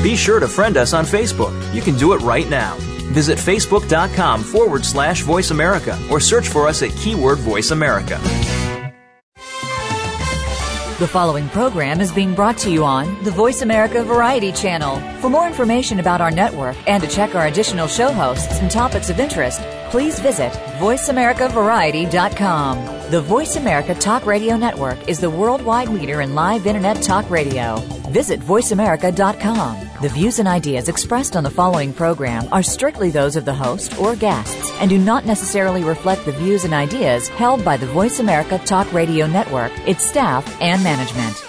Be sure to friend us on Facebook. You can do it right now. Visit facebook.com/Voice America or search for us at keyword Voice America. The following program is being brought to you on the Voice America Variety Channel. For more information about our network and to check our additional show hosts and topics of interest, please visit VoiceAmericaVariety.com. The Voice America Talk Radio Network is the worldwide leader in live Internet talk radio. Visit VoiceAmerica.com. The views and ideas expressed on the following program are strictly those of the host or guests and do not necessarily reflect the views and ideas held by the Voice America Talk Radio Network, its staff, and management.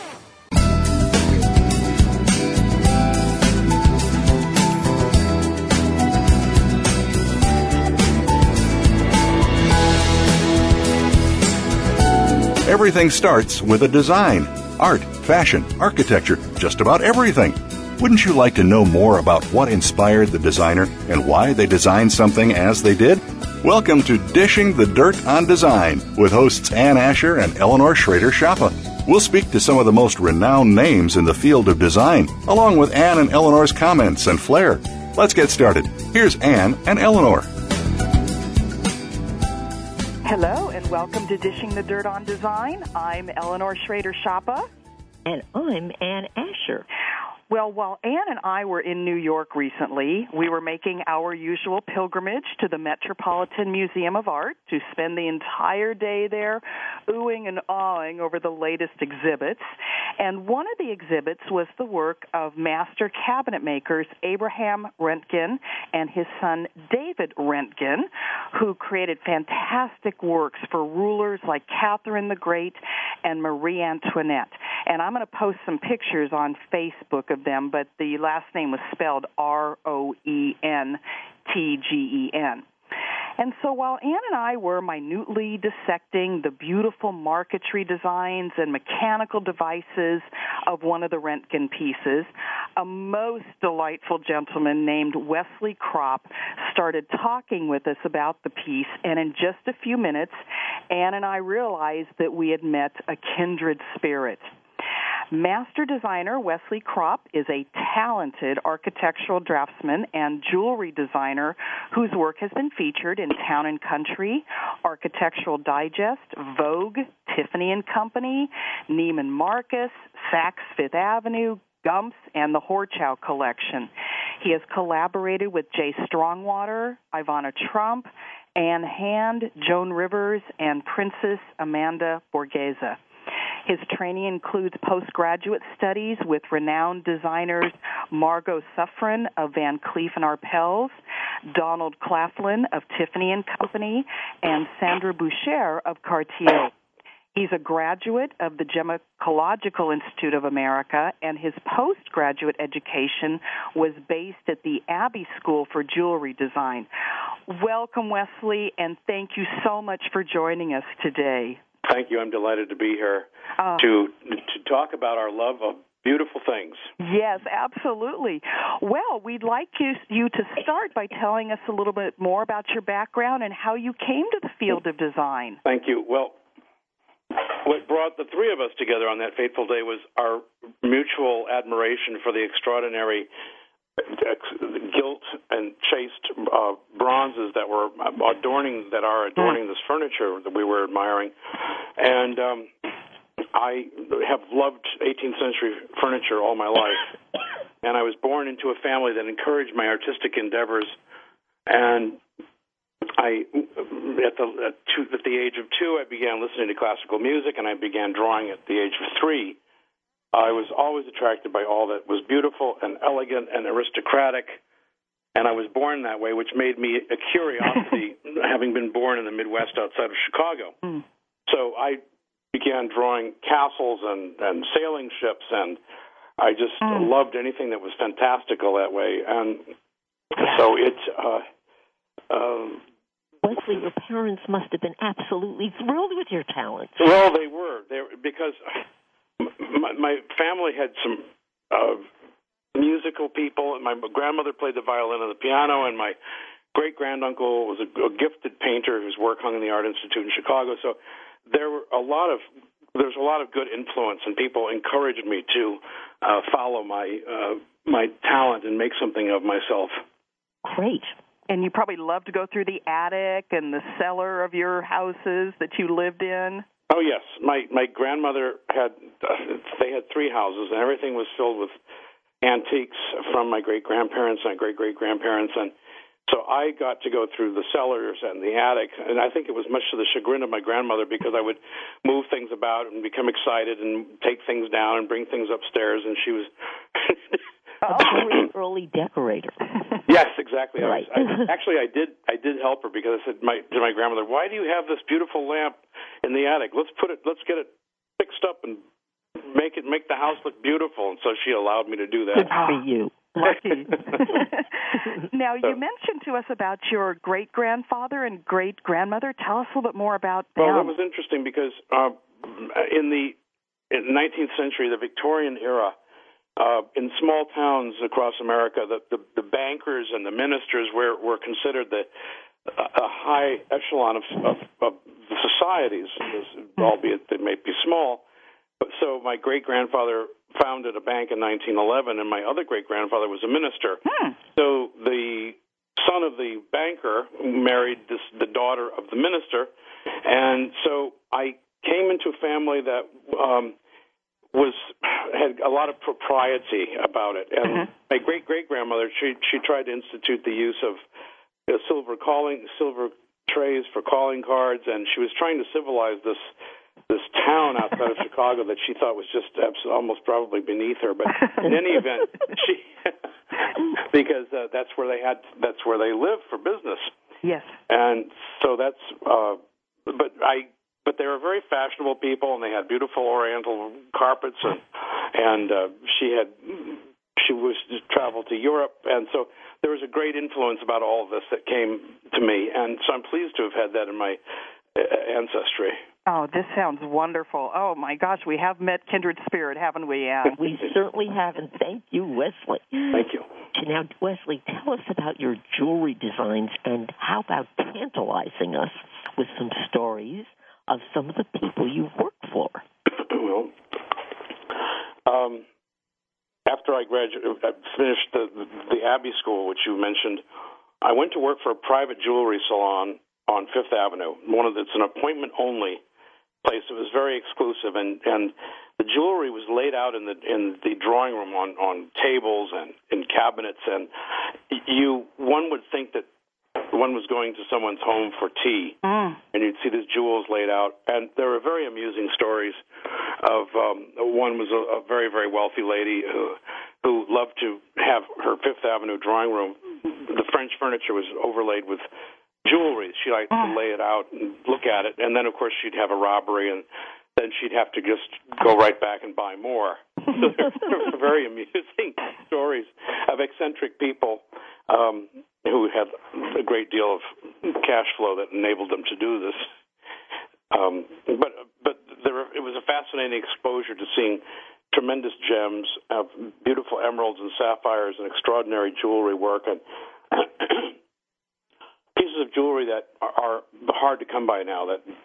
Everything starts with a design. Art, fashion, architecture, just about everything. Wouldn't you like to know more about what inspired the designer and why they designed something as they did? Welcome to Dishing the Dirt on Design with hosts Ann Asher and Eleanor Schrader-Schappa. We'll speak to some of the most renowned names in the field of design, along with Ann and Eleanor's comments and flair. Let's get started. Here's Ann and Eleanor. Hello, and welcome to Dishing the Dirt on Design. I'm Eleanor Schrader-Schappa. And I'm Ann Asher. Well, while Ann and I were in New York recently, we were making our usual pilgrimage to the Metropolitan Museum of Art to spend the entire day there oohing and awing over the latest exhibits. And one of the exhibits was the work of master cabinet makers Abraham Röntgen and his son David Röntgen, who created fantastic works for rulers like Catherine the Great and Marie Antoinette. And I'm going to post some pictures on Facebook of them, but the last name was spelled Roentgen. And so while Ann and I were minutely dissecting the beautiful marquetry designs and mechanical devices of one of the Röntgen pieces, a most delightful gentleman named Wesley Kropp started talking with us about the piece, and in just a few minutes, Ann and I realized that we had met a kindred spirit. Master designer Wesley Kropp is a talented architectural draftsman and jewelry designer whose work has been featured in Town & Country, Architectural Digest, Vogue, Tiffany & Company, Neiman Marcus, Saks Fifth Avenue, Gumps, and the Horchow Collection. He has collaborated with Jay Strongwater, Ivana Trump, Anne Hand, Joan Rivers, and Princess Amanda Borghese. His training includes postgraduate studies with renowned designers Margot Suffren of Van Cleef & Arpels, Donald Claflin of Tiffany & Company, and Sandra Boucher of Cartier. He's a graduate of the Gynecological Institute of America, and his postgraduate education was based at the Abbey School for Jewelry Design. Welcome, Wesley, and thank you so much for joining us today. Thank you. I'm delighted to be here to talk about our love of beautiful things. Yes, absolutely. Well, we'd like you to start by telling us a little bit more about your background and how you came to the field of design. Thank you. Well, what brought the three of us together on that fateful day was our mutual admiration for the extraordinary gilt and chased bronzes that were adorning this furniture that we were admiring, and I have loved 18th century furniture all my life, and I was born into a family that encouraged my artistic endeavors, and at the age of 2 I began listening to classical music, and I began drawing at the age of 3. I was always attracted by all that was beautiful and elegant and aristocratic, and I was born that way, which made me a curiosity, having been born in the Midwest outside of Chicago. So I began drawing castles and sailing ships, and I just loved anything that was fantastical that way. And so Wesley, your parents must have been absolutely thrilled with your talents. Well, they were because my family had some musical people, and my grandmother played the violin and the piano, and my great-granduncle was a gifted painter whose work hung in the Art Institute in Chicago. So there were a lot of there's a lot of good influence, and people encouraged me to follow my talent and make something of myself. Great. And you probably love to go through the attic and the cellar of your houses that you lived in. Oh, yes. My grandmother they had 3 houses, and everything was filled with antiques from my great-grandparents and great-great-grandparents. And so I got to go through the cellars and the attic, and I think it was much to the chagrin of my grandmother because I would move things about and become excited and take things down and bring things upstairs, and she was... A very early decorator. Yes, exactly. Right. I did help her because I said to my grandmother, "Why do you have this beautiful lamp in the attic? Let's get it fixed up and make the house look beautiful." And so she allowed me to do that. Good for you. Lucky. Now, you mentioned to us about your great-grandfather and great-grandmother. Tell us a little bit more about them. Well, that was interesting because in the 19th century, the Victorian era, in small towns across America, the bankers and the ministers were considered a high echelon of the societies, albeit they may be small. So my great-grandfather founded a bank in 1911, and my other great-grandfather was a minister. So the son of the banker married the daughter of the minister, and so I came into a family that had a lot of propriety about it. And my great-great-grandmother, she tried to institute the use of silver trays for calling cards, and she was trying to civilize this town outside of Chicago that she thought was just almost probably beneath her. But in any event, because that's where they live for business. Yes. And so but they were very fashionable people, and they had beautiful Oriental carpets, and she was traveled to Europe, and so there was a great influence about all of this that came to me, and so I'm pleased to have had that in my ancestry. Oh, this sounds wonderful. Oh, my gosh, we have met kindred spirit, haven't we, Ann? We certainly have, and thank you, Wesley. Thank you. Now, Wesley, tell us about your jewelry designs, and how about tantalizing us with some stories of some of the people you work for? Well, after I finished the Abbey School, which you mentioned, I went to work for a private jewelry salon on Fifth Avenue. It's an appointment-only place. It was very exclusive, and the jewelry was laid out in the drawing room on tables and in cabinets, and one would think that one was going to someone's home for tea, and you'd see these jewels laid out. And there were very amusing stories of one was a very, very wealthy lady who loved to have her Fifth Avenue drawing room. The French furniture was overlaid with jewelry. She liked to lay it out and look at it, and then, of course, she'd have a robbery, and then she'd have to just go right back and buy more. So there were very amusing stories of eccentric people who had a great deal of cash flow that enabled them to do this. But it was a fascinating exposure to seeing tremendous gems, beautiful emeralds and sapphires, and extraordinary jewelry work, and pieces of jewelry that are hard to come by now.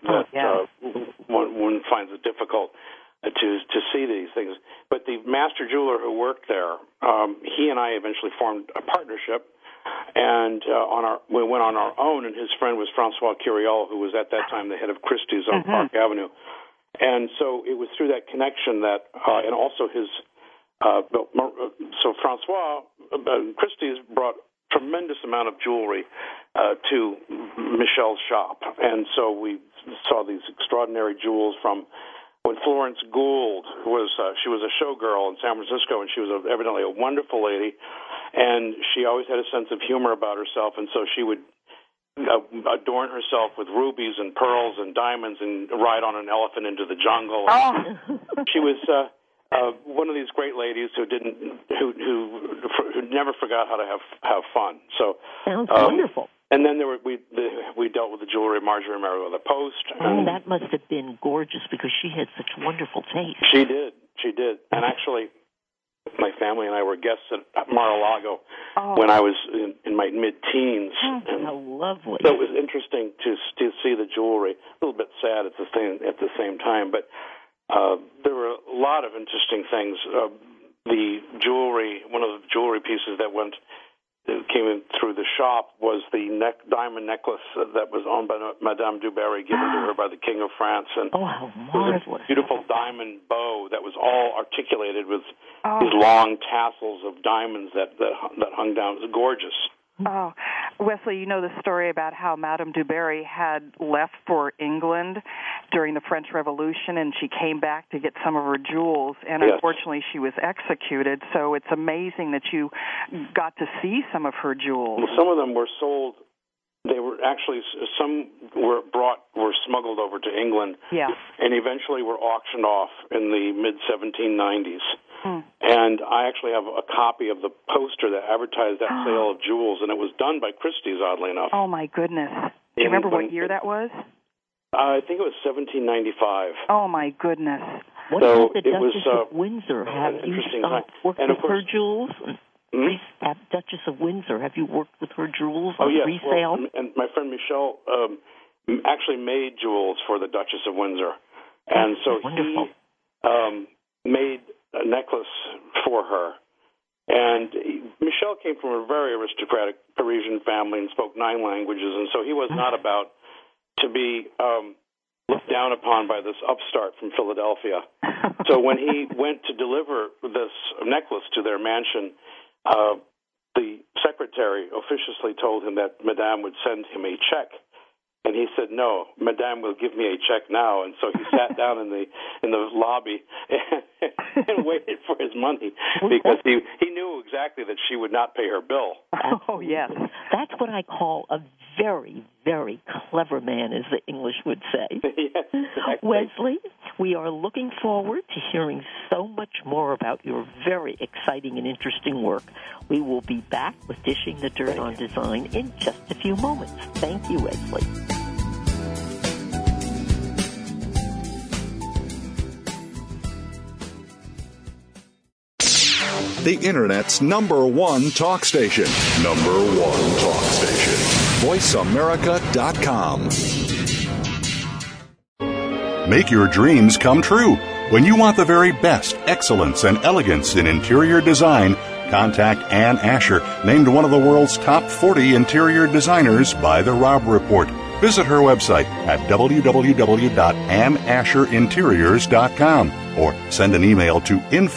One finds it difficult to see these things. But the master jeweler who worked there, he and I eventually formed a partnership, and we went on our own, and his friend was Francois Curiel, who was at that time the head of Christie's on Park Avenue. And so it was through that connection that, and also so Francois, Christie's brought tremendous amount of jewelry to Michelle's shop. And so we saw these extraordinary jewels from when Florence Gould she was a showgirl in San Francisco, and she was evidently a wonderful lady, and she always had a sense of humor about herself, and so she would adorn herself with rubies and pearls and diamonds and ride on an elephant into the jungle. She was one of these great ladies who never forgot how to have fun. So sounds wonderful. And then we dealt with the jewelry of Marjorie Merriweather Post. That must have been gorgeous because she had such wonderful taste. She did. And actually, my family and I were guests at Mar-a-Lago when I was in my mid-teens. How lovely. So it was interesting to see the jewelry. A little bit sad at the same time, but there were a lot of interesting things. The jewelry, one of the jewelry pieces that came in through the shop was the diamond necklace that was owned by Madame du Barry, given to her by the King of France. And how marvelous. it was a beautiful diamond bow that was all articulated with these long tassels of diamonds that hung down. It was gorgeous. Oh, Wesley, you know the story about how Madame du Barry had left for England during the French Revolution, and she came back to get some of her jewels, and unfortunately she was executed, so it's amazing that you got to see some of her jewels. Well, some of them were sold. They were actually, some were smuggled over to England, and eventually were auctioned off in the mid-1790s. And I actually have a copy of the poster that advertised that sale of jewels, and it was done by Christie's, oddly enough. Oh, my goodness. Do you remember what year that was? I think it was 1795. Oh, my goodness. What about the Duchess of Windsor? Have you worked with her jewels? Duchess of Windsor, have you worked with her jewels on resale? Well, and my friend Michel actually made jewels for the Duchess of Windsor. And so he made a necklace for her. And Michel came from a very aristocratic Parisian family and spoke 9 languages, and so he was not about to be looked down upon by this upstart from Philadelphia. So when he went to deliver this necklace to their mansion, the secretary officiously told him that Madame would send him a check. And he said, "No, Madame will give me a check now." And so he sat down in the lobby and waited for his money because he knew exactly that she would not pay her bill. Oh, yes. That's what I call a very, very clever man, as the English would say. Yes, exactly. Wesley, we are looking forward to hearing so much more about your very exciting and interesting work. We will be back with Dishing the Dirt on Design in just a few moments. Thank you, Wesley. The Internet's #1 talk station. #1 talk station. VoiceAmerica.com. Make your dreams come true. When you want the very best excellence and elegance in interior design, contact Ann Asher, named one of the world's top 40 interior designers by The Rob Report. Visit her website at www.annasherinteriors.com or send an email to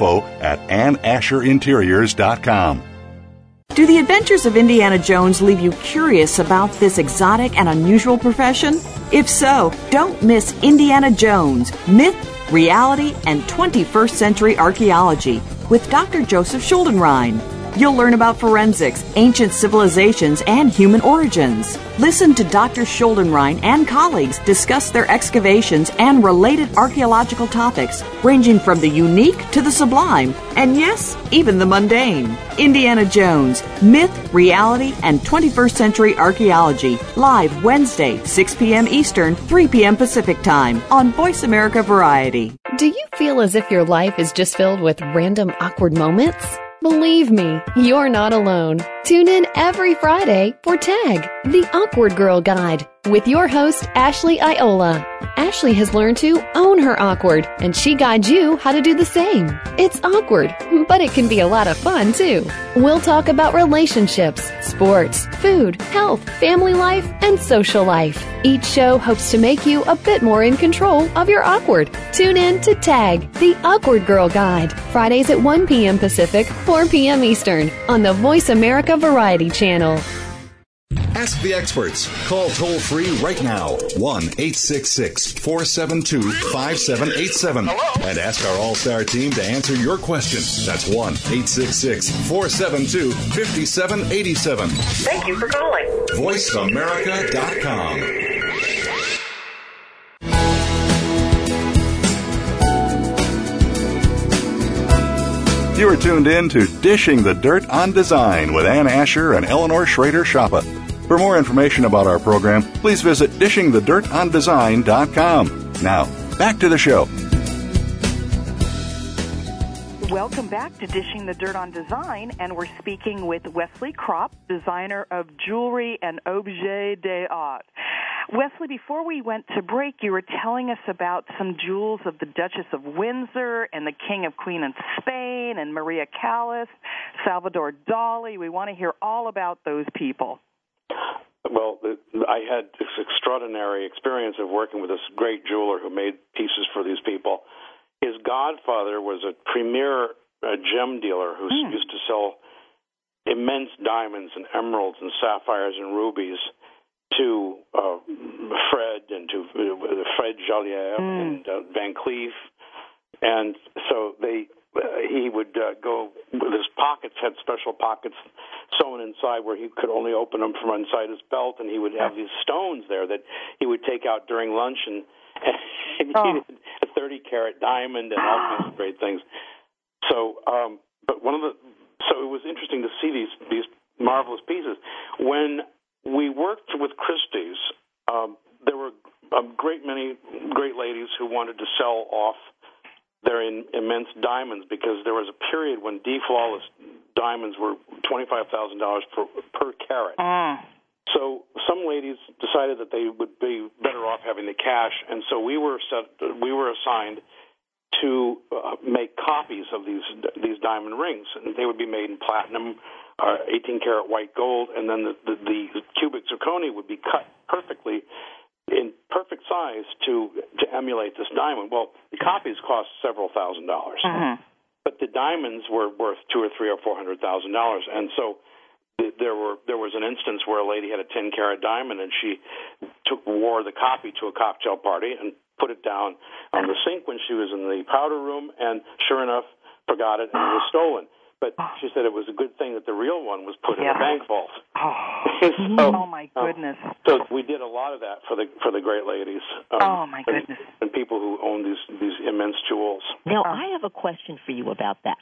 info@annasherinteriors.com. Do the adventures of Indiana Jones leave you curious about this exotic and unusual profession? If so, don't miss Indiana Jones, Myth, Reality, and 21st Century Archaeology with Dr. Joseph Schuldenrein. You'll learn about forensics, ancient civilizations, and human origins. Listen to Dr. Schuldenrein and colleagues discuss their excavations and related archaeological topics, ranging from the unique to the sublime, and yes, even the mundane. Indiana Jones, Myth, Reality, and 21st Century Archaeology, live Wednesday, 6 p.m. Eastern, 3 p.m. Pacific Time, on Voice America Variety. Do you feel as if your life is just filled with random awkward moments? Believe me, you're not alone. Tune in every Friday for TAG, the Awkward Girl Guide, with your host, Ashley Iola. Ashley has learned to own her awkward, and she guides you how to do the same. It's awkward, but it can be a lot of fun, too. We'll talk about relationships, sports, food, health, family life, and social life. Each show hopes to make you a bit more in control of your awkward. Tune in to TAG, the Awkward Girl Guide, Fridays at 1 p.m. Pacific, 4 p.m. Eastern, on the Voice America Variety Channel. Ask the experts. Call toll-free right now, 1-866-472-5787. And ask our All-Star team to answer your question. That's 1-866-472-5787. Thank you for calling. VoiceAmerica.com. You are tuned in to Dishing the Dirt on Design with Ann Asher and Eleanor Schrader-Schappa. For more information about our program, please visit dishingthedirtondesign.com. Now, back to the show. Welcome back to Dishing the Dirt on Design, and we're speaking with Wesley Kropp, designer of jewelry and objets d'art. Wesley, before we went to break, you were telling us about some jewels of the Duchess of Windsor and the King of Queen of Spain and Maria Callas, Salvador Dali. We want to hear all about those people. Well, I had this extraordinary experience of working with this great jeweler who made pieces for these people. His godfather was a premier gem dealer who used to sell immense diamonds and emeralds and sapphires and rubies to Fred and to Fred Joliet and Van Cleef. And so he would go with his pockets, had special pockets sewn inside where he could only open them from inside his belt, and he would have these stones there that he would take out during lunch, and he needed a 30-carat diamond and all kinds of great things. So, so it was interesting to see these marvelous pieces. When we worked with Christie's, there were a great many great ladies who wanted to sell off their immense diamonds, because there was a period when D-flawless diamonds were $25,000 per carat. So some ladies decided that they would be better off having the cash, and so we were assigned to make copies of these diamond rings, and they would be made in platinum, 18-karat white gold, and then the cubic zirconia would be cut perfectly in perfect size to emulate this diamond. Well, the copies cost several $1,000s, but the diamonds were worth $200,000 or $300,000 or $400,000, and so there was an instance where a lady had a 10-carat diamond, and she wore the copy to a cocktail party and put it down on the sink when she was in the powder room, and sure enough, forgot it and it was stolen. But she said it was a good thing that the real one was put in a bank vault. Oh my goodness! So we did a lot of that for the great ladies. Oh my goodness! And people who own these immense jewels. Now I have a question for you about that.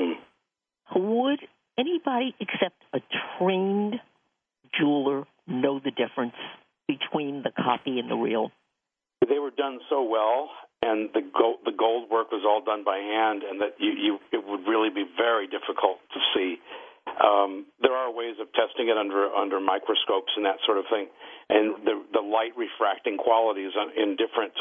Would anybody except a trained jeweler know the difference between the copy and the real? They were done so well, and the gold work was all done by hand, and that it would really be very difficult to see. There are ways of testing it under microscopes and that sort of thing, and the light refracting qualities in different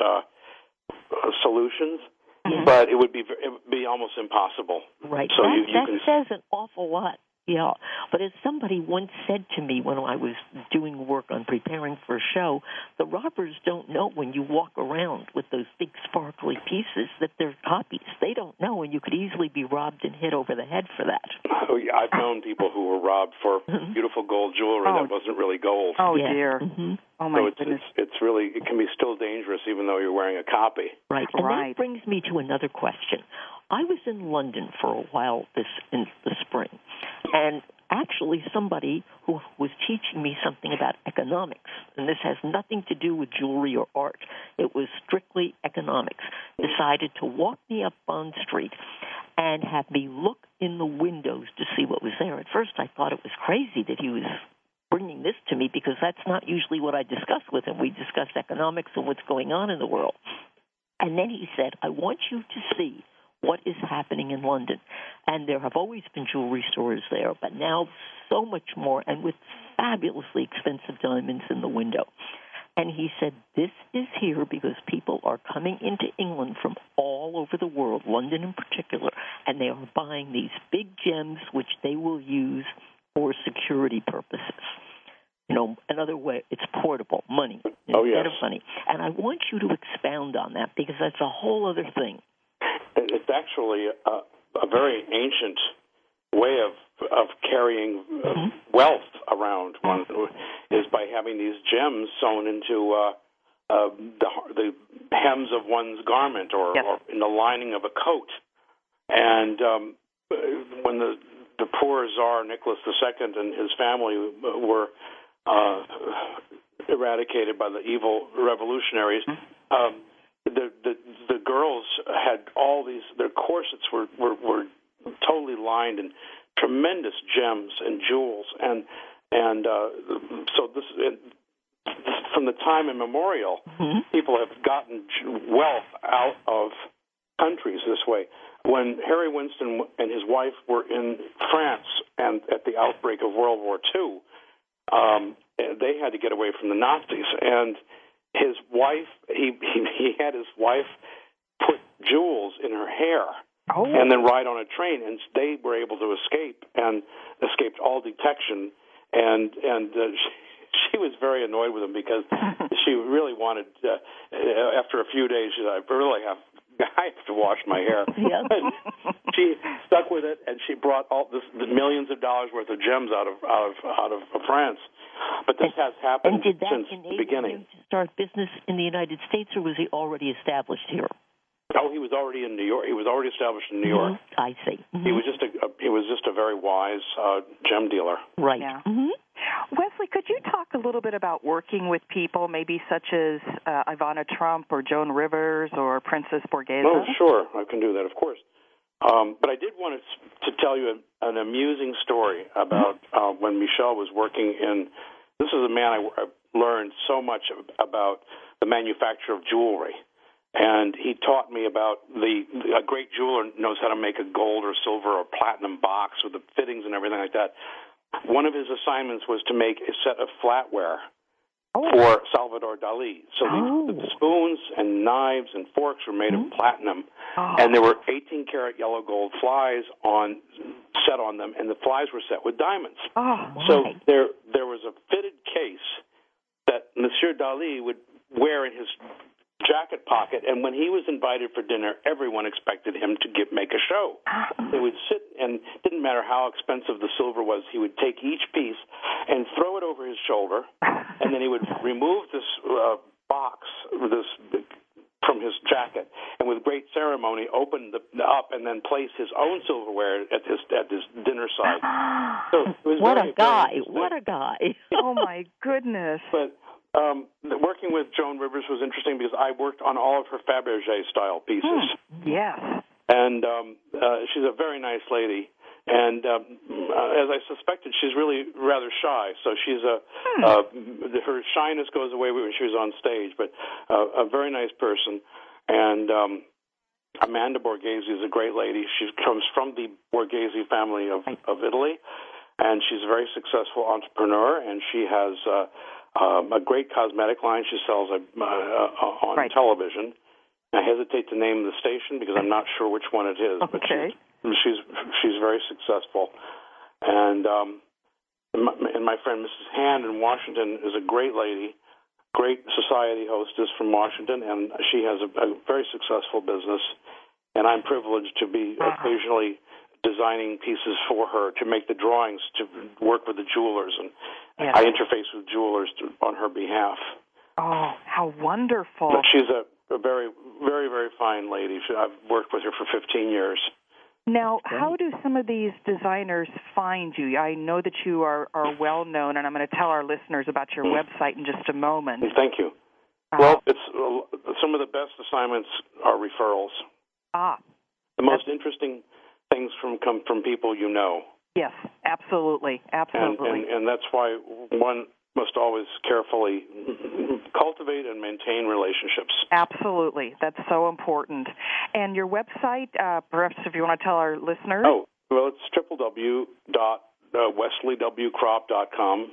solutions. But it would be almost impossible. Right. So that says an awful lot. Yeah. But as somebody once said to me when I was doing work on preparing for a show, the robbers don't know when you walk around with those big sparkly pieces that they're copies. They don't know, and you could easily be robbed and hit over the head for that. Oh, yeah, I've known people who were robbed for beautiful gold jewelry that wasn't really gold. Oh, dear. Oh, my goodness. It's really, it can be still dangerous even though you're wearing a copy. Right. And that brings me to another question. I was in London for a while in the spring, and actually somebody who was teaching me something about economics, and this has nothing to do with jewelry or art, it was strictly economics, decided to walk me up Bond Street and have me look in the windows to see what was there. At first I thought it was crazy that he was bringing this to me, because that's not usually what I discuss with him. We discuss economics and what's going on in the world. And then he said, I want you to see what is happening in London. And there have always been jewelry stores there, but now so much more, and with fabulously expensive diamonds in the window. And he said, this is here because people are coming into England from all over the world, London in particular, and they are buying these big gems which they will use for security purposes. You know, another way, it's portable money instead of money. And I want you to expound on that, because that's a whole other thing. It's actually a very ancient way of carrying wealth around. One is by having these gems sewn into the hems of one's garment or in the lining of a coat. And when the poor Tsar Nicholas II and his family were eradicated by the evil revolutionaries, the girls had all these. Their corsets were totally lined in tremendous gems and jewels, and so this from the time immemorial, people have gotten wealth out of countries this way. When Harry Winston and his wife were in France, and at the outbreak of World War II, they had to get away from the Nazis. And his wife, he had his wife put jewels in her hair and then ride on a train, and they were able to escape and escaped all detection. And she was very annoyed with him because she really wanted, after a few days, she said, I have to wash my hair. Yeah. She stuck with it, and she brought all the millions of dollars worth of gems out of France. But this has happened since the beginning. Did that enable him to start business in the United States, or was he already established here? Oh, he was already in New York. He was already established in New York. I see. He was just a very wise gem dealer. Right. Yeah. Wesley, could you talk a little bit about working with people, maybe such as Ivana Trump or Joan Rivers or Princess Borghese? Oh, sure. I can do that, of course. But I did want to tell you an amusing story about when Michel was working in. This is a man I learned so much about the manufacture of jewelry. And he taught me about a great jeweler knows how to make a gold or silver or platinum box with the fittings and everything like that. One of his assignments was to make a set of flatware for Salvador Dali. So the spoons and knives and forks were made of platinum, and there were 18-karat yellow gold flies set on them, and the flies were set with diamonds. So there was a fitted case that Monsieur Dali would wear in his jacket pocket, and when he was invited for dinner, everyone expected him to make a show. He would sit, and it didn't matter how expensive the silver was, he would take each piece and throw it over his shoulder, and then he would remove this box from his jacket, and with great ceremony open up and then place his own silverware at his dinner side. So it was What a guy. Oh, my goodness. But working with Joan Rivers was interesting because I worked on all of her Fabergé-style pieces. Yes. And she's a very nice lady. And as I suspected, she's really rather shy. So she's her shyness goes away when she was on stage, but a very nice person. And Amanda Borghese is a great lady. She comes from the Borghese family of Italy, and she's a very successful entrepreneur, and she has a great cosmetic line she sells on television. I hesitate to name the station because I'm not sure which one it is, but she's very successful. And my friend Mrs. Hand in Washington is a great lady, great society hostess from Washington, and she has a very successful business. And I'm privileged to be occasionally designing pieces for her, to make the drawings, to work with the jewelers, and I interface with jewelers on her behalf. Oh, how wonderful. But she's a very, very, very fine lady. I've worked with her for 15 years. Now, how do some of these designers find you? I know that you are well known, and I'm going to tell our listeners about your website in just a moment. Thank you. Well, it's some of the best assignments are referrals. The most interesting things come from people you know. Yes, absolutely. And that's why one must always carefully cultivate and maintain relationships. Absolutely. That's so important. And your website, perhaps if you want to tell our listeners? Oh, well, it's www.wesleywkrop.com,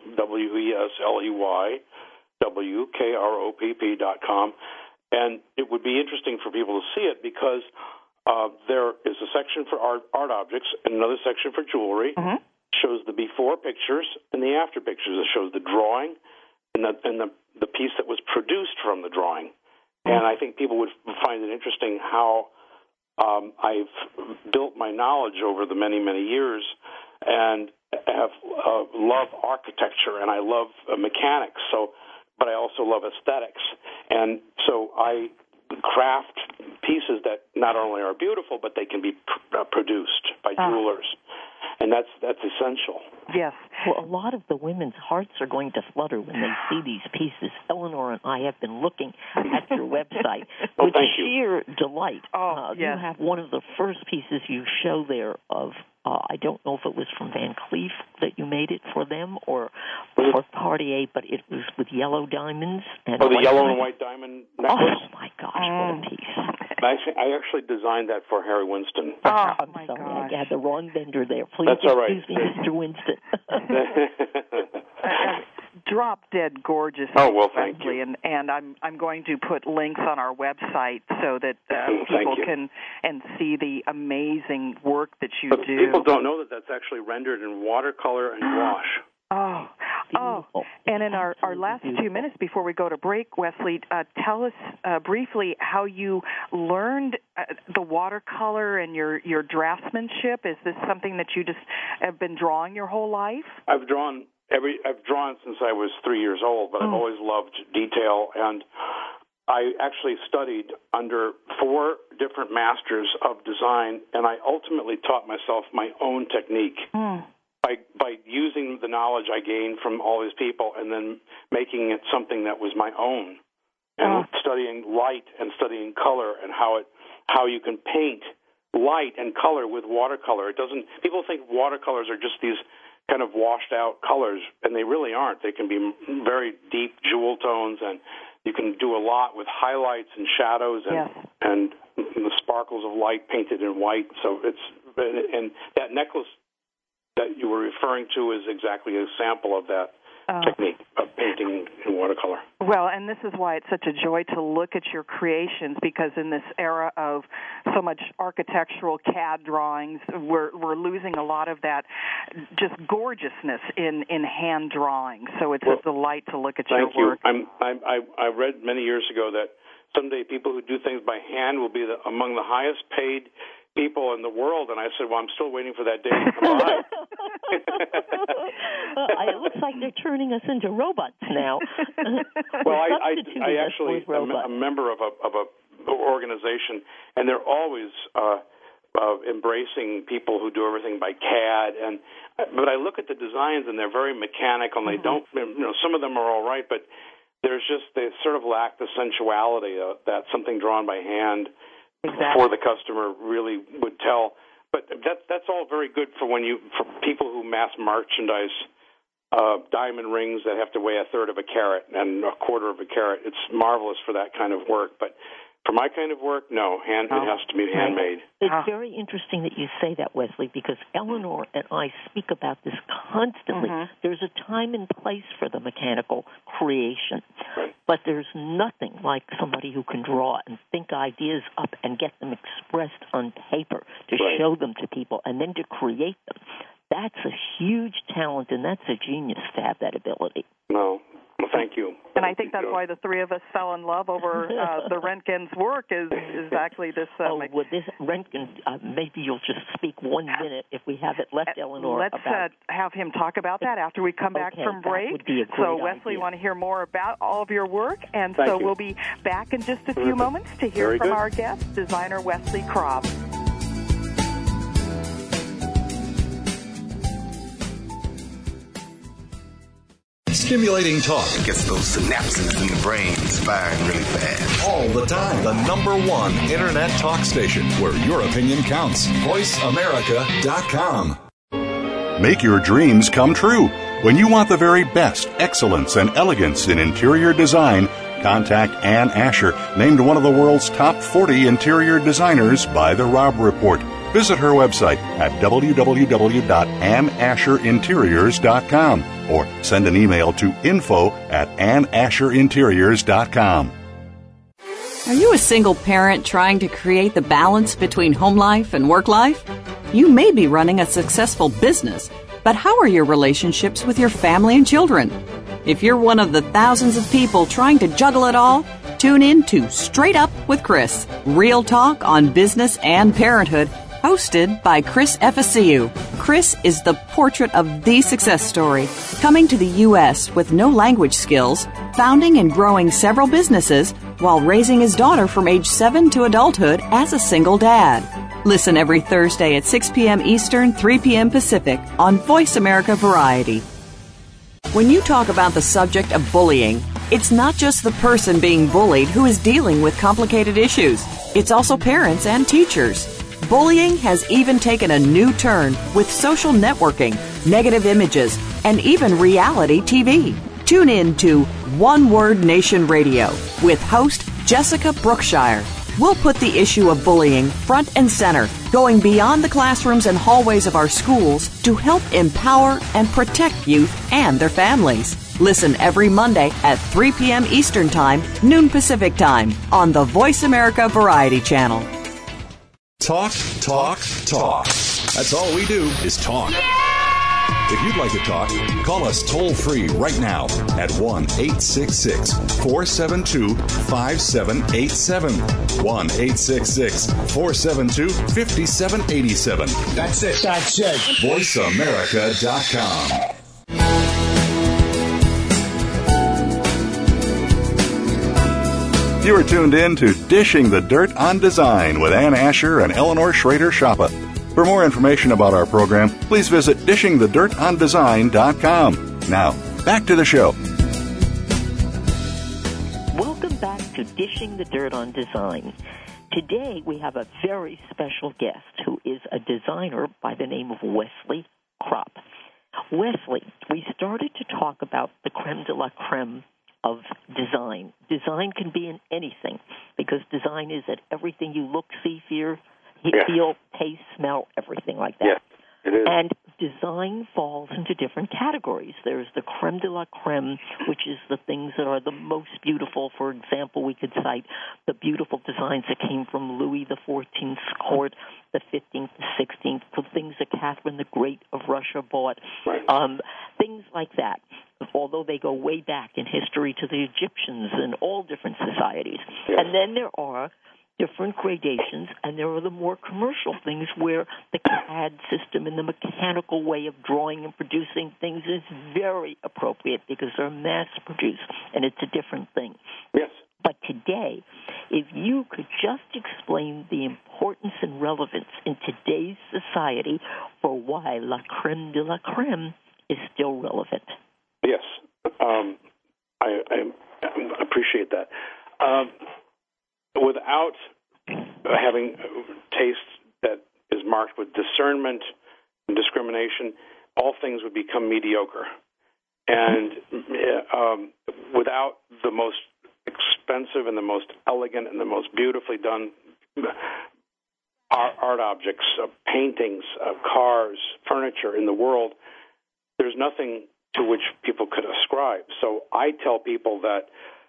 WESLEYWKROPP.com. And it would be interesting for people to see it because there is a section for art objects and another section for jewelry. Shows the before pictures and the after pictures. It shows the drawing and the piece that was produced from the drawing. And I think people would find it interesting how I've built my knowledge over the many, many years and have love architecture and I love mechanics. But I also love aesthetics. And so I craft pieces that not only are beautiful, but they can be produced by jewelers. And that's essential. Yes. Well, a lot of the women's hearts are going to flutter when they see these pieces. Eleanor and I have been looking at your website with sheer delight. You have one of the first pieces you show there of, I don't know if it was from Van Cleef that you made it for them or for Cartier, but it was with yellow diamonds. And the yellow and white diamond necklace? Oh, my gosh, what a piece. I actually designed that for Harry Winston. I'm sorry, I had the wrong vendor there. Please That's all right. Excuse me, Mr. Winston. drop dead gorgeous. Oh, well, thank Wesley, you. And I'm going to put links on our website so that people can and see the amazing work that you but do. People don't know that that's actually rendered in watercolor and gouache. Oh, and in our last 2 minutes before we go to break, Wesley, tell us briefly how you learned the watercolor and your draftsmanship. Is this something that you just have been drawing your whole life? I've drawn since I was 3 years old, but I've always loved detail, and I actually studied under 4 different masters of design, and I ultimately taught myself my own technique. By using the knowledge I gained from all these people and then making it something that was my own, and studying light and studying color and how you can paint light and color with watercolor. People think watercolors are just these kind of washed out colors, and they really aren't. They can be very deep jewel tones, and you can do a lot with highlights and shadows and the sparkles of light painted in white. So and that necklace that you were referring to is exactly a sample of that technique of painting in watercolor. Well, and this is why it's such a joy to look at your creations, because in this era of so much architectural CAD drawings, we're losing a lot of that just gorgeousness in hand drawing. So it's a delight to look at your work. Thank you. I read many years ago that someday people who do things by hand will be among the highest paid people in the world, and I said, well, I'm still waiting for that day to come by. It looks like they're turning us into robots now. Well, I actually am a member of a organization, and they're always embracing people who do everything by CAD. But I look at the designs, and they're very mechanical, and they don't. Some of them are all right, but they sort of lack the sensuality that something drawn by hand. Exactly. For the customer really would tell. But that's all very good for people who mass merchandise diamond rings that have to weigh 1/3 of a carat and 1/4 of a carat. It's marvelous for that kind of work. But for my kind of work, no. It has to be handmade. It's very interesting that you say that, Wesley, because Eleanor and I speak about this constantly. There's a time and place for the mechanical creation. Right. But there's nothing like somebody who can draw and think ideas up and get them expressed on paper to show them to people and then to create them. That's a huge talent, and that's a genius to have that ability. No. Well, thank you. And I think that's why the three of us fell in love over the Rentgen's work is exactly this. With this Rentgen, maybe you'll just speak 1 minute if we have it left, Eleanor. Let's have him talk about that after we come back from break. That would be a great so, Wesley, idea. want to hear more about all of your work, and Thank so you. we'll be back in just a few moments to hear Very from good. our guest, designer Wesley Krob. Stimulating talk. It gets those synapses in the brain firing really fast. All the time. The #1 Internet talk station where your opinion counts. VoiceAmerica.com. Make your dreams come true. When you want the very best excellence and elegance in interior design, contact Ann Asher, named one of the world's top 40 interior designers by The Rob Report. Visit her website at www.annasherinteriors.com or send an email to info@annasherinteriors.com. Are you a single parent trying to create the balance between home life and work life? You may be running a successful business, but how are your relationships with your family and children? If you're one of the thousands of people trying to juggle it all, tune in to Straight Up with Chris, real talk on business and parenthood, hosted by Chris Efesiu. Chris is the portrait of the success story, coming to the U.S. with no language skills, founding and growing several businesses while raising his daughter from age 7 to adulthood as a single dad. Listen every Thursday at 6 p.m. Eastern, 3 p.m. Pacific on Voice America Variety. When you talk about the subject of bullying, it's not just the person being bullied who is dealing with complicated issues. It's also parents and teachers. Bullying has even taken a new turn with social networking, negative images, and even reality TV. Tune in to One Word Nation Radio with host Jessica Brookshire. We'll put the issue of bullying front and center, going beyond the classrooms and hallways of our schools to help empower and protect youth and their families. Listen every Monday at 3 p.m. Eastern Time, noon Pacific Time on the Voice America Variety Channel. Talk, talk, talk. That's all we do is talk. If you'd like to talk, call us toll-free right now at 1-866-472-5787. 1-866-472-5787. That's it. That's it. VoiceAmerica.com. You are tuned in to Dishing the Dirt on Design with Ann Asher and Eleanor Schrader-Schappa. For more information about our program, please visit dishingthedirtondesign.com. Now, back to the show. Welcome back to Dishing the Dirt on Design. Today we have a very special guest who is a designer by the name of Wesley Kropp. Wesley, we started to talk about the creme de la creme of design. Design can be in anything because design is at everything you look, see, feel, taste, smell, everything like that. Yes, it is. And design falls into different categories. There's the creme de la creme, which is the things that are the most beautiful. For example, we could cite the beautiful designs that came from Louis XIV's court, the 15th, the 16th, the things that Catherine the Great of Russia bought, things like that. Although they go way back in history to the Egyptians and all different societies. Yes. And then there are different gradations, and there are the more commercial things where the CAD system and the mechanical way of drawing and producing things is very appropriate because they're mass-produced, and it's a different thing. Yes. But today, if you could just explain the importance and relevance in today's society for why la creme de la creme is still relevant. Yes. I appreciate that. Without having taste that is marked with discernment and discrimination, all things would become mediocre. And without the most expensive and the most elegant and the most beautifully done art objects, paintings, cars, furniture in the world, there's nothing to which people could ascribe. So I tell people that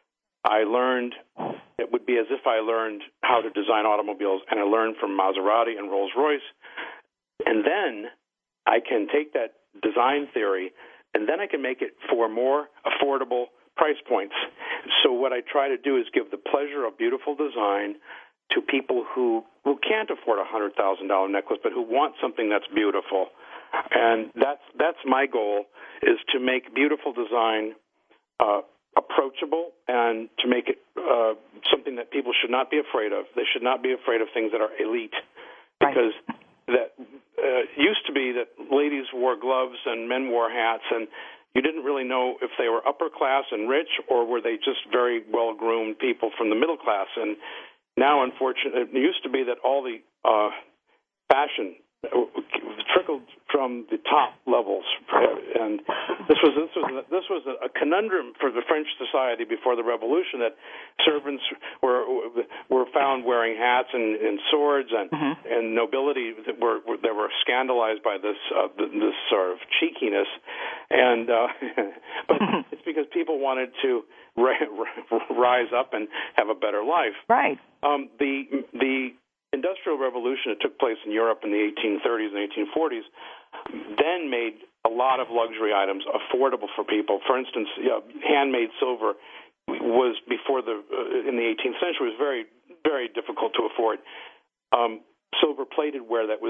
it would be as if I learned how to design automobiles, and I learned from Maserati and Rolls-Royce, and then I can take that design theory, and then I can make it for more affordable price points. So what I try to do is give the pleasure of beautiful design to people who can't afford a $100,000 necklace, but who want something that's beautiful. And that's my goal, is to make beautiful design approachable and to make it something that people should not be afraid of. They should not be afraid of things that are elite, because that used to be that ladies wore gloves and men wore hats, and you didn't really know if they were upper class and rich, or were they just very well-groomed people from the middle class. And now, unfortunately, it used to be that all the fashion trickled from the top levels, and this was a conundrum for the French society before the Revolution, that servants were found wearing hats and swords, and nobility that were scandalized by this sort of cheekiness, and but it's because people wanted to rise up and have a better life. Right. The Industrial Revolution that took place in Europe in the 1830s and 1840s then made a lot of luxury items affordable for people. For instance, handmade silver was in the 18th century was very, very difficult to afford. Silver-plated ware that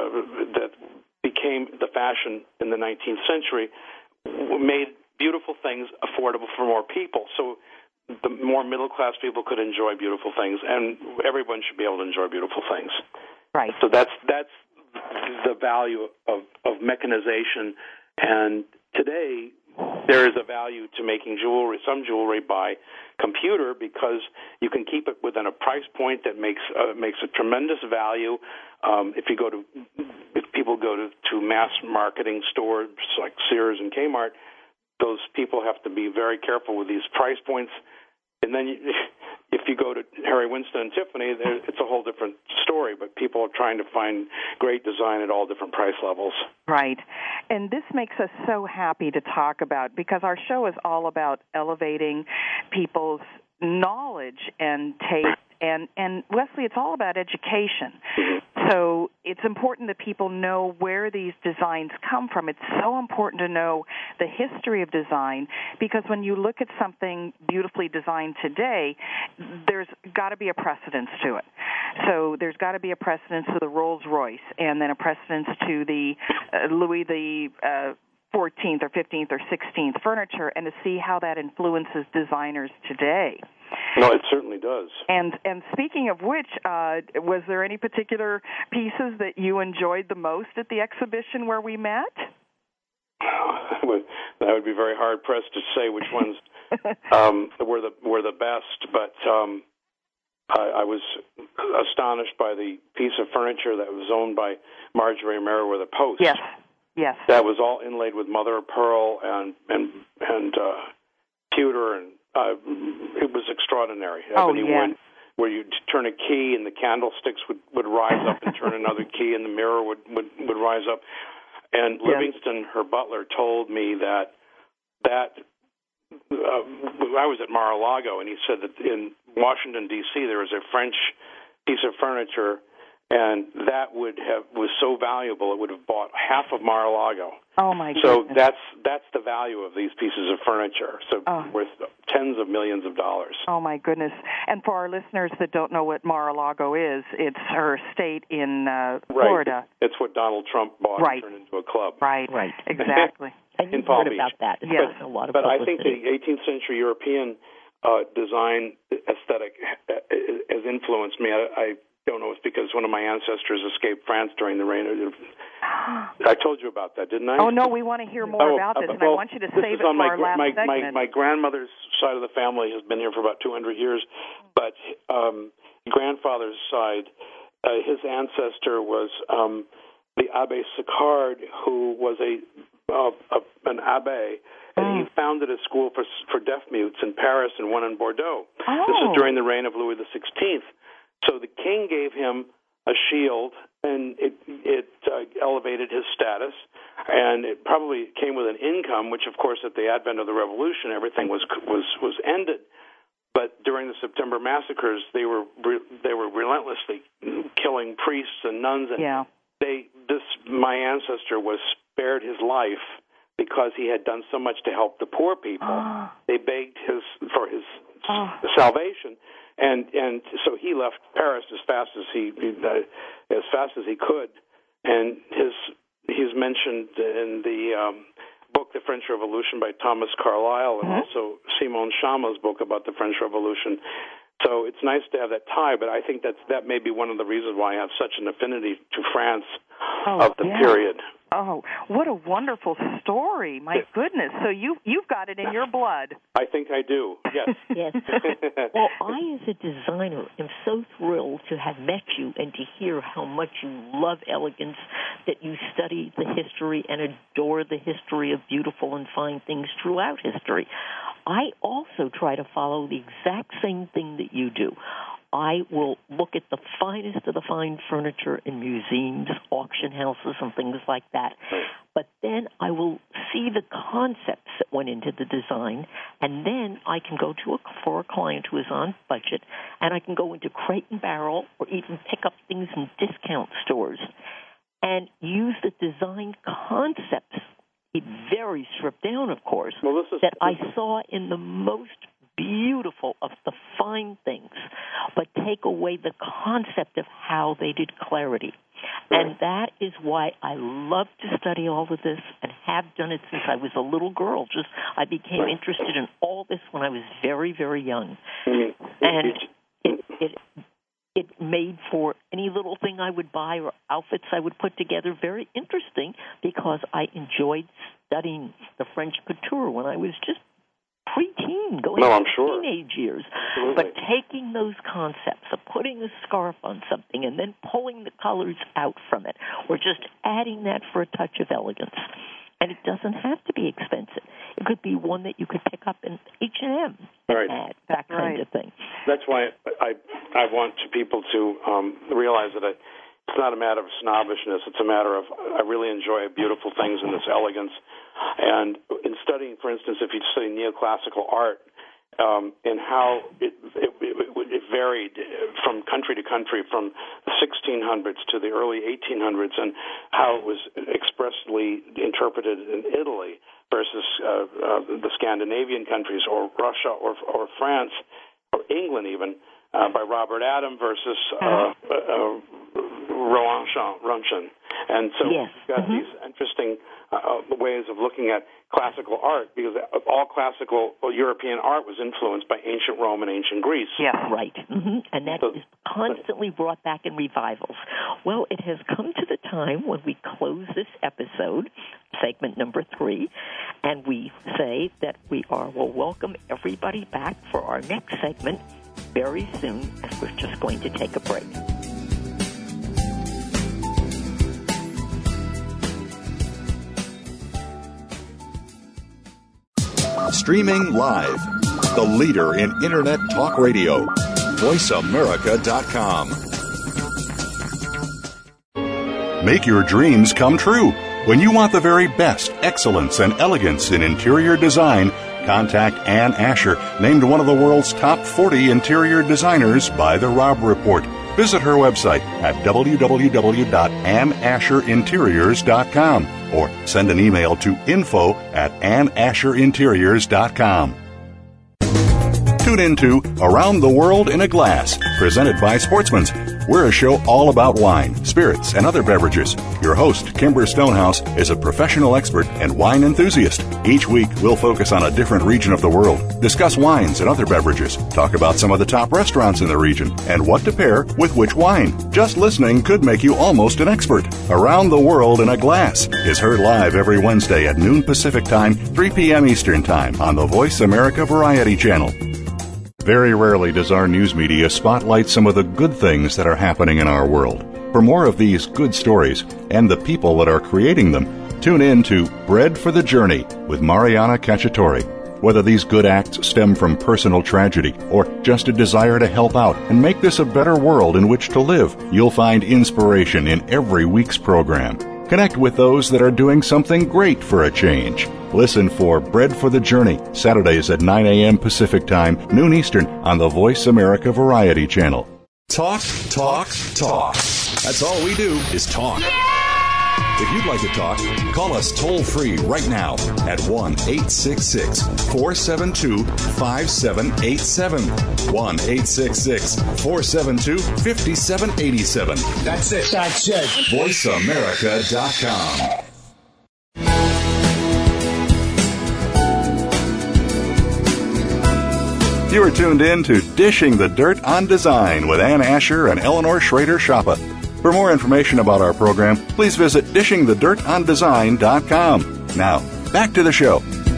became the fashion in the 19th century made beautiful things affordable for more people. So the more middle-class people could enjoy beautiful things, and everyone should be able to enjoy beautiful things. Right. So that's the value of mechanization. And today, there is a value to making some jewelry by computer, because you can keep it within a price point that makes a tremendous value. If people go to mass marketing stores like Sears and Kmart, those people have to be very careful with these price points. And then if you go to Harry Winston and Tiffany, it's a whole different story, but people are trying to find great design at all different price levels. Right. And this makes us so happy to talk about, because our show is all about elevating people's knowledge and taste. And Wesley, it's all about education. So it's important that people know where these designs come from. It's so important to know the history of design, because when you look at something beautifully designed today, there's got to be a precedence to it. So there's got to be a precedence to the Rolls-Royce, and then a precedence to the Louis the 14th or 15th or 16th furniture, and to see how that influences designers today. No, it certainly does. And speaking of which, was there any particular pieces that you enjoyed the most at the exhibition where we met? That would be very hard pressed to say which ones were the best, but I was astonished by the piece of furniture that was owned by Marjorie O'Meara with a post. Yes. Yes. That was all inlaid with mother of pearl and pewter, and it was extraordinary. Ebony wood, where you'd turn a key and the candlesticks would rise up, and turn another key and the mirror would rise up. And Livingston, her butler, told me that I was at Mar-a-Lago, and he said that in Washington, D.C., there was a French piece of furniture, and that was so valuable it would have bought half of Mar-a-Lago. Oh my goodness! So that's the value of these pieces of furniture. So worth tens of millions of dollars. Oh my goodness! And for our listeners that don't know what Mar-a-Lago is, it's her estate in Florida. Right. It's what Donald Trump bought and turned into a club. Right. Exactly. And you've in Palm heard Beach. about that. Yes. A lot of but I publicity. think the 18th century European design aesthetic has influenced me. I don't know if it's because one of my ancestors escaped France during the reign of... I told you about that, didn't I? Oh, no, we want to hear more about this, and I want you to save it for our last segment. My grandmother's side of the family has been here for about 200 years, but grandfather's side, his ancestor was the Abbé Sicard, who was an abbé, and he founded a school for deaf mutes in Paris and one in Bordeaux. Oh. This is during the reign of Louis XVI. So the king gave him a shield, and it elevated his status, and it probably came with an income, which, of course, at the advent of the revolution, everything was ended. But during the September massacres, they were relentlessly killing priests and nuns, and my ancestor was spared his life because he had done so much to help the poor people. They begged for his salvation. And so he left Paris as fast as he could, and he's mentioned in the book The French Revolution by Thomas Carlyle, and also Simone Schama's book about the French Revolution. So it's nice to have that tie, but I think that may be one of the reasons why I have such an affinity to France of the period. Oh, what a wonderful story! My goodness. So you've got it in your blood. I think I do. Yes. Yes. Well, I, as a designer, am so thrilled to have met you and to hear how much you love elegance, that you study the history and adore the history of beautiful and fine things throughout history. I also try to follow the exact same thing that you do. I will look at the finest of the fine furniture in museums, auction houses, and things like that. But then I will see the concepts that went into the design, and then I can go for a client who is on budget, and I can go into Crate and Barrel or even pick up things in discount stores and use the design concepts, very stripped down, of course, that I saw in the most beautiful of the fine things, but take away the concept of how they did clarity. And that is why I love to study all of this and have done it since I was a little girl. I became interested in all this when I was very, very young. And it made for any little thing I would buy or outfits I would put together very interesting, because I enjoyed studying the French couture when I was just preteen, going into teenage years. Absolutely. But taking those concepts of putting a scarf on something and then pulling the colors out from it, or just adding that for a touch of elegance, And it doesn't have to be expensive. It could be one that you could pick up in H&M and add, that kind of thing. That's why I want people to realize that it's not a matter of snobbishness. It's a matter of I really enjoy beautiful things in this elegance. And in studying, for instance, if you study neoclassical art, and how it varied from country to country, from the 1600s to the early 1800s, and how it was expressly interpreted in Italy versus the Scandinavian countries, or Russia, or France, or England even, by Robert Adam versus Roentgen. And so we've got these interesting ways of looking at classical art, because all classical European art was influenced by ancient Rome and ancient Greece. Yes, right. And that is constantly brought back in revivals. Well, it has come to the time when we close this episode, segment number 3, and we say that we will welcome everybody back for our next segment very soon, as we're just going to take a break. Streaming live, the leader in Internet talk radio, VoiceAmerica.com. Make your dreams come true. When you want the very best excellence and elegance in interior design, contact Ann Asher, named one of the world's top 40 interior designers by The Rob Report. Visit her website at www.annasherinteriors.com or send an email to info@annasherinteriors.com. Tune into Around the World in a Glass, presented by Sportsman's. We're a show all about wine, spirits, and other beverages. Your host, Kimber Stonehouse, is a professional expert and wine enthusiast. Each week, we'll focus on a different region of the world, discuss wines and other beverages, talk about some of the top restaurants in the region, and what to pair with which wine. Just listening could make you almost an expert. Around the World in a Glass is heard live every Wednesday at noon Pacific Time, 3 p.m. Eastern Time on the Voice America Variety Channel. Very rarely does our news media spotlight some of the good things that are happening in our world. For more of these good stories and the people that are creating them, tune in to Bread for the Journey with Mariana Cacciatore. Whether these good acts stem from personal tragedy or just a desire to help out and make this a better world in which to live, you'll find inspiration in every week's program. Connect with those that are doing something great for a change. Listen for Bread for the Journey, Saturdays at 9 a.m. Pacific Time, noon Eastern, on the Voice America Variety Channel. Talk, talk, talk. That's all we do is talk. If you'd like to talk, call us toll-free right now at 1-866-472-5787. 1-866-472-5787. That's it. VoiceAmerica.com. You are tuned in to Dishing the Dirt on Design with Ann Asher and Eleanor Schrader-Schappa. For more information about our program, please visit dishingthedirtondesign.com. Now, back to the show.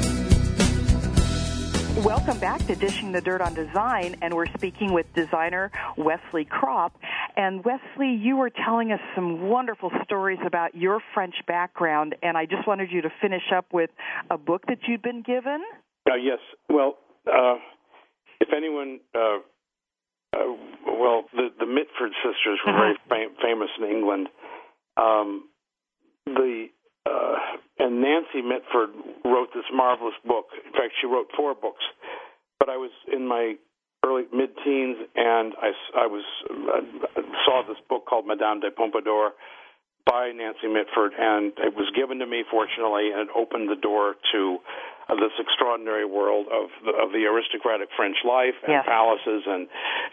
Welcome back to Dishing the Dirt on Design, and we're speaking with designer Wesley Kropp. And Wesley, you were telling us some wonderful stories about your French background, and I just wanted you to finish up with a book that you'd been given. Yes. Well, if anyone... the Mitford sisters were very famous in England. And Nancy Mitford wrote this marvelous book. In fact, she wrote 4 books. But I was in my mid-teens, and I saw this book called Madame de Pompadour by Nancy Mitford, and it was given to me, fortunately, and it opened the door to this extraordinary world of the aristocratic French life and palaces and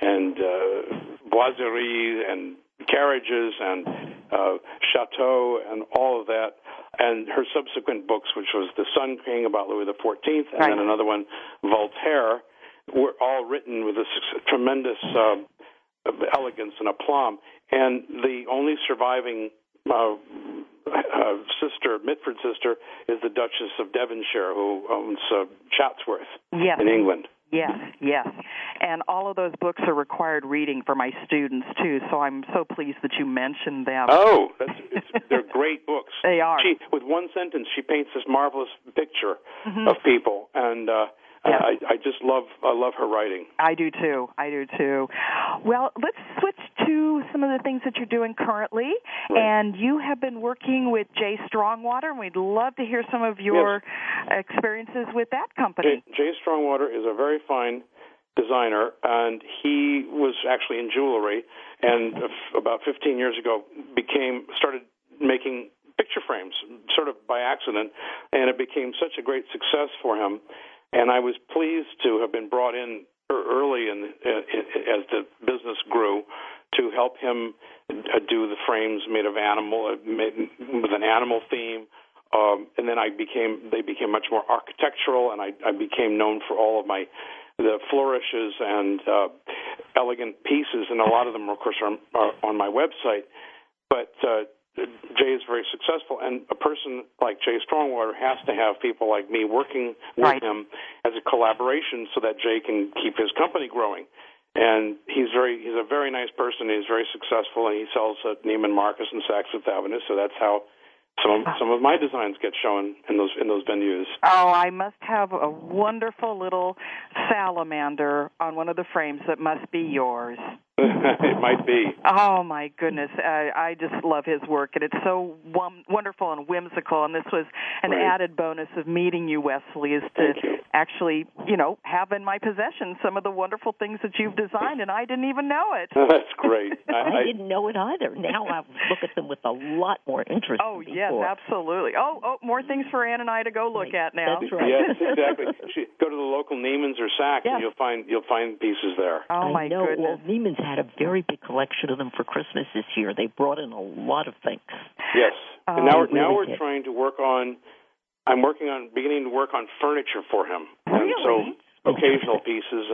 boiseries and carriages and chateau and all of that. And her subsequent books, which was The Sun King about Louis XIV, and then another one, Voltaire, were all written with this tremendous elegance and aplomb. And the only surviving Mitford sister is the Duchess of Devonshire, who owns Chatsworth in England. Yes. And all of those books are required reading for my students, too, so I'm so pleased that you mentioned them. Oh, they're great books. They are. With one sentence, she paints this marvelous picture of people, and I just love her writing. I do too. Well, let's switch to some of the things that you're doing currently. Right. And you have been working with Jay Strongwater, and we'd love to hear some of your experiences with that company. Jay Strongwater is a very fine designer, and he was actually in jewelry, and about 15 years ago started making picture frames, sort of by accident, and it became such a great success for him. And I was pleased to have been brought in early as the business grew to help him do the frames made of with an animal theme. And then they became much more architectural, and I became known for all of the flourishes and elegant pieces, and a lot of them, of course, are on my website. But Jay is very successful, and a person like Jay Strongwater has to have people like me working with him as a collaboration so that Jay can keep his company growing. And he's a very nice person. He's very successful, and he sells at Neiman Marcus and Saks Fifth Avenue. So that's how some of my designs get shown in those venues. Oh, I must have a wonderful little salamander on one of the frames that must be yours. It might be. Oh, my goodness. I just love his work, and it's so wonderful and whimsical, and this was an added bonus of meeting you, Wesley, is to actually, have in my possession some of the wonderful things that you've designed, and I didn't even know it. That's great. I didn't know it either. Now I look at them with a lot more interest. Oh, yes, absolutely. Oh, more things for Ann and I to go look at now. That's right. Yes, exactly. Go to the local Neiman's or Saks, and you'll find pieces there. Oh, my goodness. Well, Neiman's had a very big collection of them for Christmas this year. They brought in a lot of things. Yes. And now we're trying to work on. I'm beginning to work on furniture for him. Really? And so occasional pieces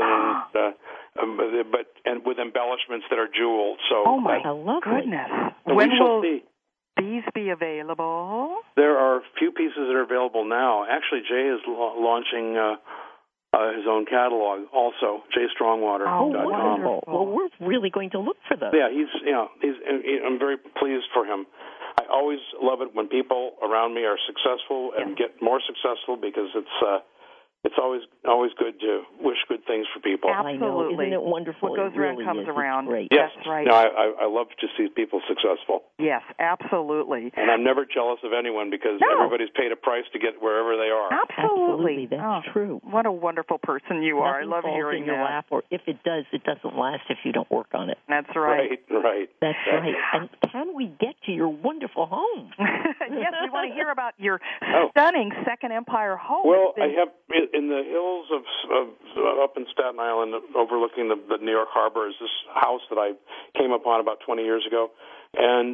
and with embellishments that are jeweled. So oh my goodness! When will these be available? There are a few pieces that are available now. Actually, Jay is launching his own catalog also, jaystrongwater.com. Oh, wonderful. Well, we're really going to look for those. Yeah, I'm very pleased for him. I always love it when people around me are successful and get more successful because it's always good to wish good things for people. Absolutely. Isn't it wonderful? What goes around comes around. Great. Yes. That's right. No, I love to see people successful. Yes, absolutely. And I'm never jealous of anyone because everybody's paid a price to get wherever they are. Absolutely. That's true. What a wonderful person you are. Nothing I love falls hearing in your lap, or if it does, it doesn't last if you don't work on it. That's right. Right. That's right. And can we get to your wonderful home? Yes, we want to hear about your stunning Second Empire home. Well, I have in the hills of up in Staten Island, overlooking the New York Harbor, is this house that I came upon about 20 years ago, and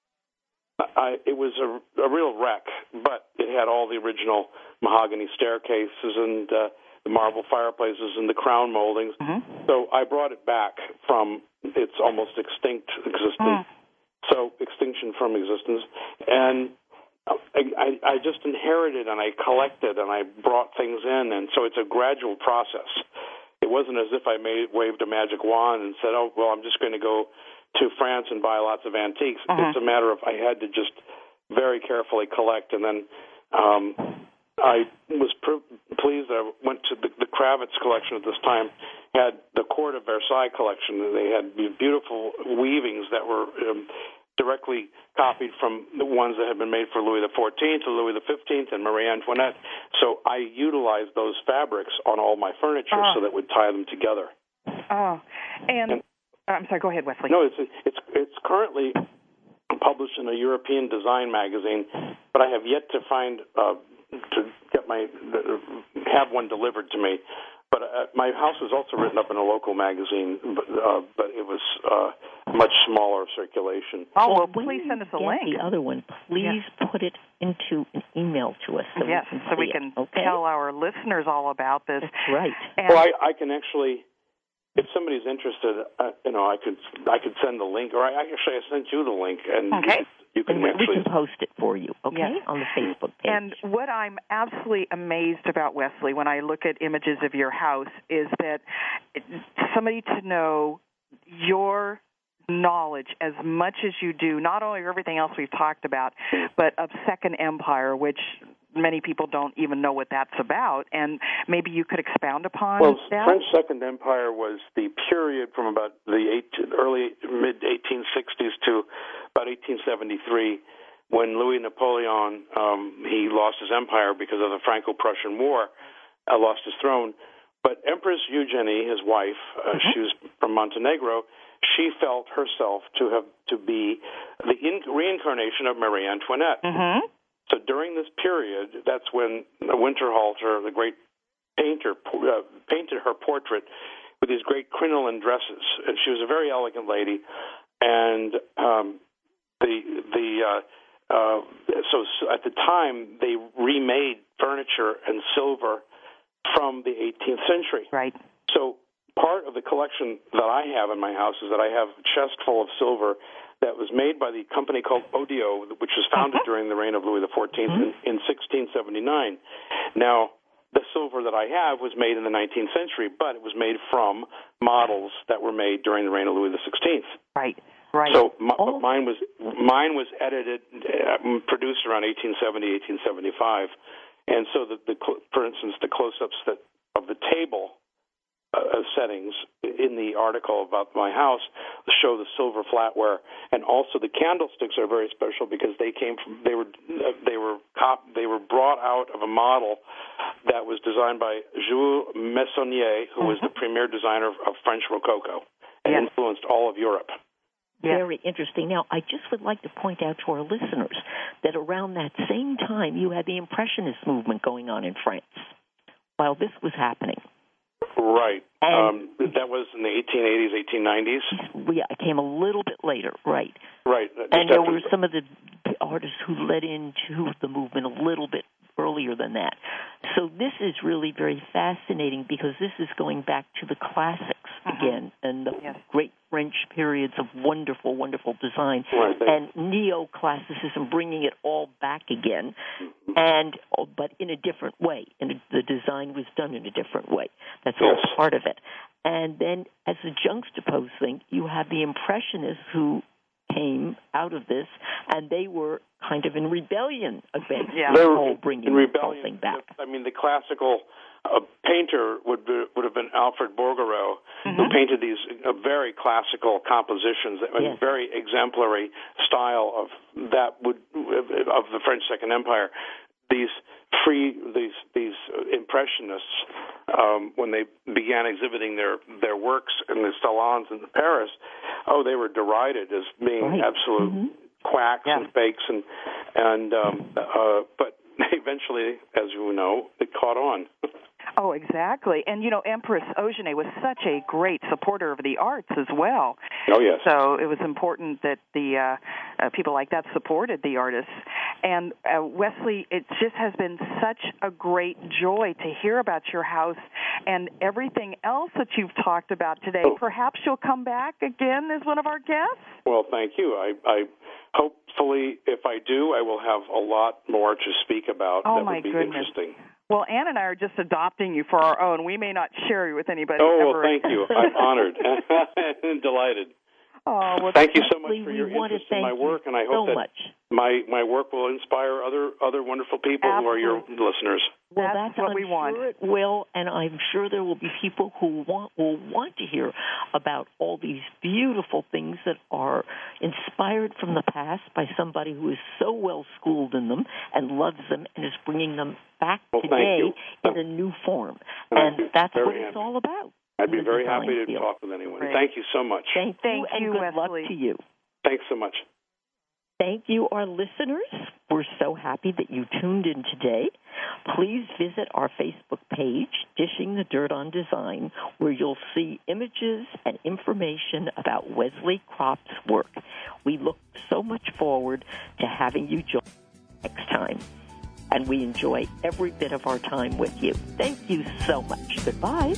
it was a real wreck, but it had all the original mahogany staircases and the marble fireplaces and the crown moldings. Mm-hmm. So I brought it back from its almost extinct existence. So extinction from existence, and I just inherited and I collected and I brought things in, and so it's a gradual process. It wasn't as if I waved a magic wand and said, "Oh, well, I'm just going to go to France and buy lots of antiques." It's a matter of I had to just very carefully collect, and then I was pleased that I went to the Kravitz collection at this time. Had the Court of Versailles collection. They had these beautiful weavings that were directly copied from the ones that had been made for Louis XIV and Louis XV and Marie Antoinette. So I utilized those fabrics on all my furniture so that would tie them together. And I'm sorry, go ahead, Wesley. No, it's currently published in a European design magazine, but I have yet to find to get have one delivered to me. But my house was also written up in a local magazine, but it was much smaller circulation. Oh, well, please send us a link. The other one, please put it into an email to us. So we can tell our listeners all about this. That's right. Well, I can actually, if somebody's interested, I could send the link, or I sent you the link, and you can we can post it for you, on the Facebook page. And what I'm absolutely amazed about, Wesley, when I look at images of your house, is that somebody to know your knowledge as much as you do, not only of everything else we've talked about, but of Second Empire, which many people don't even know what that's about, and maybe you could expound upon that? French Second Empire was the period from about the early, mid-1860s to about 1873, when Louis Napoleon, he lost his empire because of the Franco-Prussian War, lost his throne. But Empress Eugenie, his wife, she was from Montenegro, she felt herself to be the reincarnation of Marie Antoinette. Mm-hmm. So during this period, that's when Winterhalter, the great painter, painted her portrait with these great crinoline dresses. And she was a very elegant lady. And so at the time, they remade furniture and silver from the 18th century. Right. So part of the collection that I have in my house is that I have a chest full of silver that was made by the company called Odio, which was founded during the reign of Louis XIV in 1679. Now, the silver that I have was made in the 19th century, but it was made from models that were made during the reign of Louis XVI. Right. Right. So mine was edited, produced around 1870, 1875, and so for instance, the close-ups of the table settings in the article about my house show the silver flatware, and also the candlesticks are very special because they were brought out of a model that was designed by Jules Messonnier, who was the premier designer of French Rococo and influenced all of Europe. Very interesting. Now, I just would like to point out to our listeners that around that same time, you had the Impressionist movement going on in France while this was happening. Right. That was in the 1880s, 1890s? Yeah, it came a little bit later, right. Right. And there were some of the artists who led into the movement a little bit earlier than that. So this is really very fascinating because this is going back to the classics again and the great French periods of wonderful, wonderful design and neoclassicism, bringing it all back again, but in a different way. And the design was done in a different way. That's all part of it. And then as a juxtaposed thing, you have the Impressionists who came out of this, and they were kind of in rebellion against the whole bringing something back. I mean, the classical painter would have been Alfred Bouguereau, who painted these very classical compositions, a very exemplary style of the French Second Empire. These Impressionists, when they began exhibiting their works in the salons in Paris, they were derided as being absolute quacks and fakes, but eventually, as you know, it caught on. Oh, exactly. And, Empress Eugenie was such a great supporter of the arts as well. Oh, yes. So it was important that the people like that supported the artists. And, Wesley, it just has been such a great joy to hear about your house and everything else that you've talked about today. Perhaps you'll come back again as one of our guests? Well, thank you. I hopefully, if I do, I will have a lot more to speak about. Oh, that my would be goodness. Interesting. Well, Ann and I are just adopting you for our own. We may not share you with anybody. Oh, well, thank you. I'm honored and delighted. Oh, well, thank you so much for your interest in my work, and I hope that my work will inspire other wonderful people who are your listeners. Well, that's what we want. Sure it will, and I'm sure there will be people who will want to hear about all these beautiful things that are inspired from the past by somebody who is so well schooled in them and loves them and is bringing them back today in a new form. And that's what it's all about. I'd be very happy to talk with anyone. Great. Thank you so much. Thank you, and good luck to you. Thanks so much. Thank you, our listeners. We're so happy that you tuned in today. Please visit our Facebook page, Dishing the Dirt on Design, where you'll see images and information about Wesley Kropp's work. We look so much forward to having you join next time, and we enjoy every bit of our time with you. Thank you so much. Goodbye.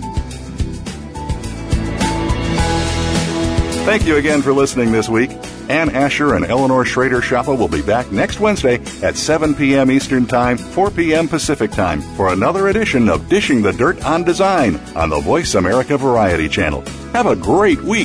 Thank you again for listening this week. Ann Asher and Eleanor Schrader-Schappa will be back next Wednesday at 7 p.m. Eastern Time, 4 p.m. Pacific Time for another edition of Dishing the Dirt on Design on the Voice America Variety Channel. Have a great week.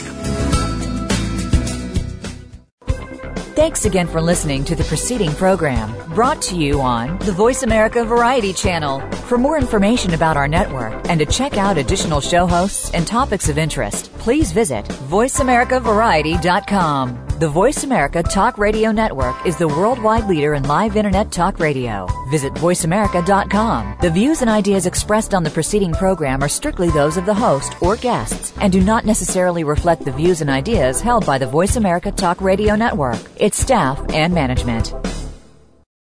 Thanks again for listening to the preceding program brought to you on the Voice America Variety Channel. For more information about our network and to check out additional show hosts and topics of interest, please visit voiceamericavariety.com. The Voice America Talk Radio Network is the worldwide leader in live Internet talk radio. Visit voiceamerica.com. The views and ideas expressed on the preceding program are strictly those of the host or guests and do not necessarily reflect the views and ideas held by the Voice America Talk Radio Network, its staff, and management.